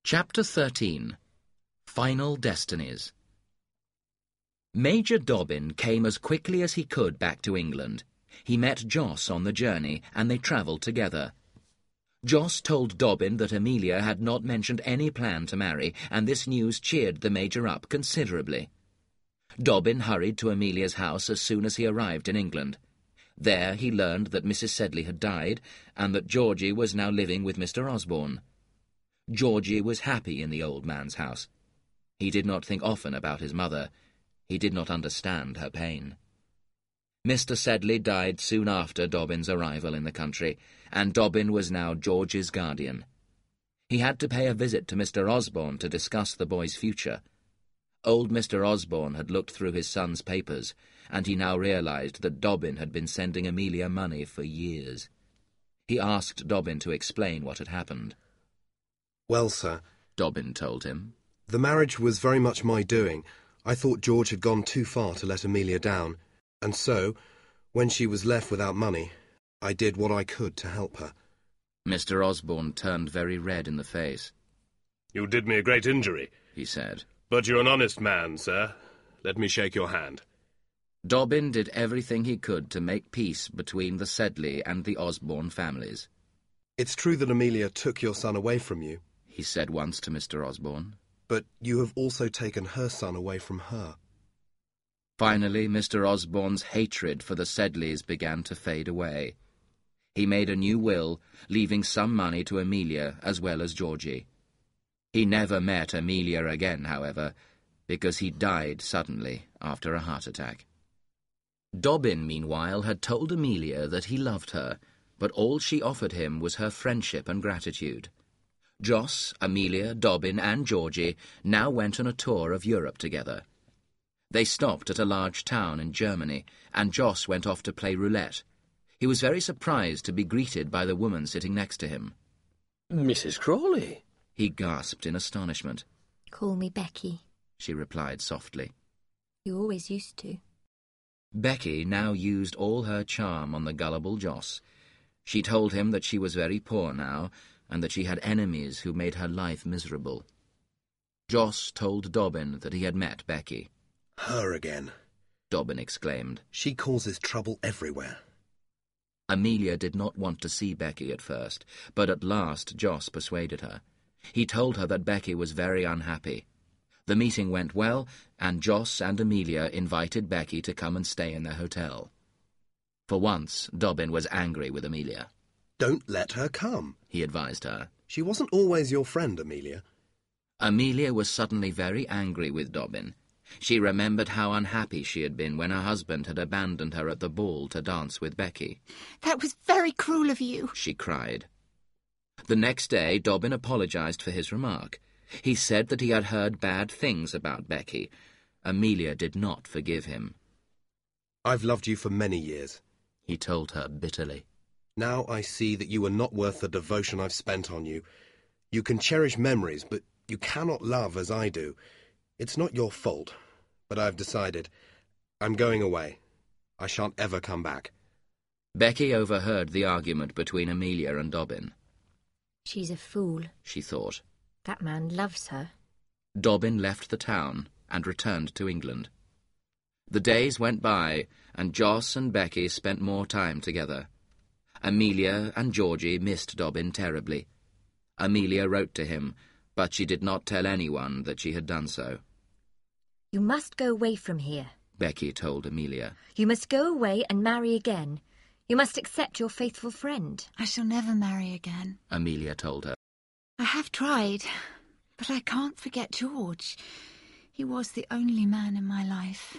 Chapter 13. Final Destinies. Major Dobbin came as quickly as he could back to England. He met Joss on the journey, and they travelled together. Joss told Dobbin that Amelia had not mentioned any plan to marry, and this news cheered the Major up considerably. Dobbin hurried to Amelia's house as soon as he arrived in England. There he learned that Mrs. Sedley had died, and that Georgie was now living with Mr. Osborne. Georgie was happy in the old man's house. He did not think often about his mother. He did not understand her pain. Mr. Sedley died soon after Dobbin's arrival in the country, and Dobbin was now George's guardian. He had to pay a visit to Mr. Osborne to discuss the boy's future. Old Mr. Osborne had looked through his son's papers, and he now realized that Dobbin had been sending Amelia money for years. He asked Dobbin to explain what had happened. "Well, sir," Dobbin told him, "the marriage was very much my doing. I thought George had gone too far to let Amelia down, and so, when she was left without money, I did what I could to help her." Mr. Osborne turned very red in the face. "You did me a great injury," he said. "but you're an honest man, sir. Let me shake your hand." Dobbin did everything he could to make peace between the Sedley and the Osborne families. "It's true that Amelia took your son away from you," he said once to Mr. Osborne. "but you have also taken her son away from her." Finally, Mr. Osborne's hatred for the Sedleys began to fade away. He made a new will, leaving some money to Amelia as well as Georgie. He never met Amelia again, however, because he died suddenly after a heart attack. Dobbin, meanwhile, had told Amelia that he loved her, but all she offered him was her friendship and gratitude. Joss, Amelia, Dobbin, and Georgie now went on a tour of Europe together. They stopped at a large town in Germany, and Joss went off to play roulette. He was very surprised to be greeted by the woman sitting next to him. "Mrs. Crawley," he gasped in astonishment. "Call me Becky," she replied softly. "You always used to." Becky now used all her charm on the gullible Joss. She told him that she was very poor now, and that she had enemies who made her life miserable. Joss told Dobbin that he had met Becky. "Her again," Dobbin exclaimed. "She causes trouble everywhere." Amelia did not want to see Becky at first, but at last Joss persuaded her. He told her that Becky was very unhappy. The meeting went well, and Joss and Amelia invited Becky to come and stay in their hotel. For once, Dobbin was angry with Amelia. "Don't let her come," he advised her. "She wasn't always your friend, Amelia." Amelia was suddenly very angry with Dobbin. She remembered how unhappy she had been when her husband had abandoned her at the ball to dance with Becky. "That was very cruel of you," she cried. The next day, Dobbin apologized for his remark. He said that he had heard bad things about Becky. Amelia did not forgive him. "I've loved you for many years," he told her bitterly. "Now I see that you are not worth the devotion I've spent on you. You can cherish memories, but you cannot love as I do. It's not your fault, but I've decided. I'm going away. I shan't ever come back." Becky overheard the argument between Amelia and Dobbin. "She's a fool," she thought. "That man loves her." Dobbin left the town and returned to England. The days went by, and Joss and Becky spent more time together. Amelia and Georgie missed Dobbin terribly. Amelia wrote to him, but she did not tell anyone that she had done so. "You must go away from here," Becky told Amelia. "You must go away and marry again. You must accept your faithful friend." "I shall never marry again," Amelia told her. "I have tried, but I can't forget George. He was the only man in my life."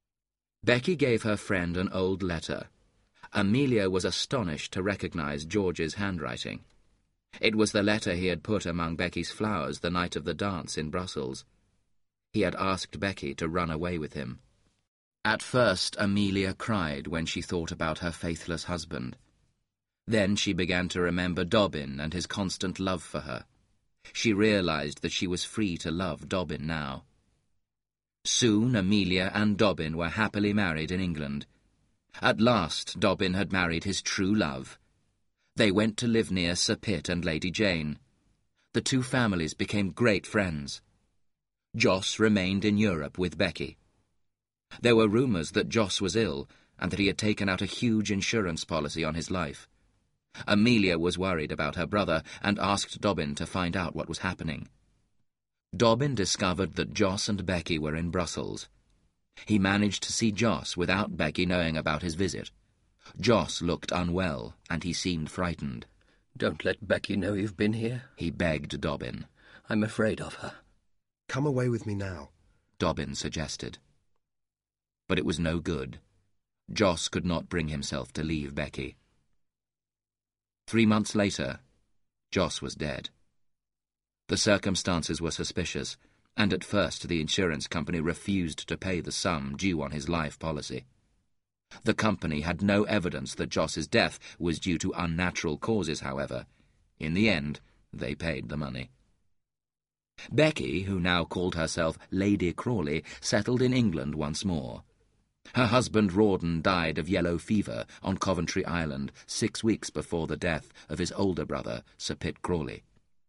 Becky gave her friend an old letter. Amelia was astonished to recognize George's handwriting. It was the letter he had put among Becky's flowers the night of the dance in Brussels. He had asked Becky to run away with him. At first, Amelia cried when she thought about her faithless husband. Then she began to remember Dobbin and his constant love for her. She realized that she was free to love Dobbin now. Soon Amelia and Dobbin were happily married in England. At last Dobbin had married his true love. They went to live near Sir Pitt and Lady Jane. The two families became great friends. Jos remained in Europe with Becky. There were rumours that Jos was ill and that he had taken out a huge insurance policy on his life. Amelia was worried about her brother and asked Dobbin to find out what was happening. Dobbin discovered that Jos and Becky were in Brussels. He managed to see Jos without Becky knowing about his visit. Jos looked unwell, and he seemed frightened. Don't let Becky know you've been here, he begged Dobbin. I'm afraid of her. Come away with me now, Dobbin suggested. But it was no good. Jos could not bring himself to leave Becky. 3 months later, Jos was dead. The circumstances were suspicious, and at first the insurance company refused to pay the sum due on his life policy. The company had no evidence that Jos's death was due to unnatural causes, however. In the end, they paid the money. Becky, who now called herself Lady Crawley, settled in England once more. Her husband Rawdon died of yellow fever on Coventry Island 6 weeks before the death of his older brother, Sir Pitt Crawley.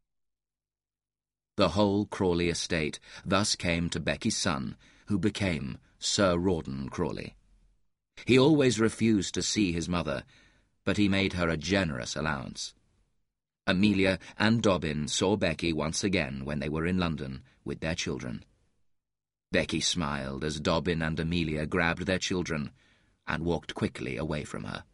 The whole Crawley estate thus came to Becky's son, who became Sir Rawdon Crawley. He always refused to see his mother, but he made her a generous allowance. Amelia and Dobbin saw Becky once again when they were in London with their children. Becky smiled as Dobbin and Amelia grabbed their children and walked quickly away from her.